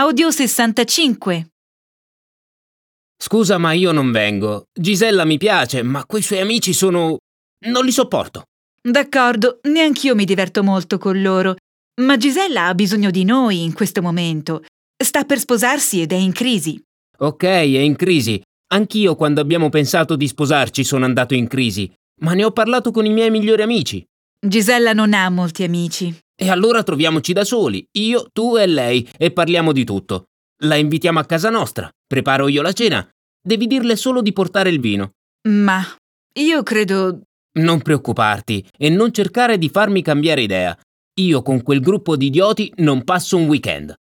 Audio 65. Scusa, ma io non vengo. Gisella mi piace, ma quei suoi amici sono... non li sopporto. D'accordo, neanch'io mi diverto molto con loro. Ma Gisella ha bisogno di noi in questo momento. Sta per sposarsi ed è in crisi. Ok, è in crisi. Anch'io quando abbiamo pensato di sposarci sono andato in crisi. Ma ne ho parlato con i miei migliori amici. Gisella non ha molti amici. E allora troviamoci da soli, io, tu e lei, e parliamo di tutto. La invitiamo a casa nostra, preparo io la cena. Devi dirle solo di portare il vino. Ma io credo... Non preoccuparti e non cercare di farmi cambiare idea. Io con quel gruppo di idioti non passo un weekend.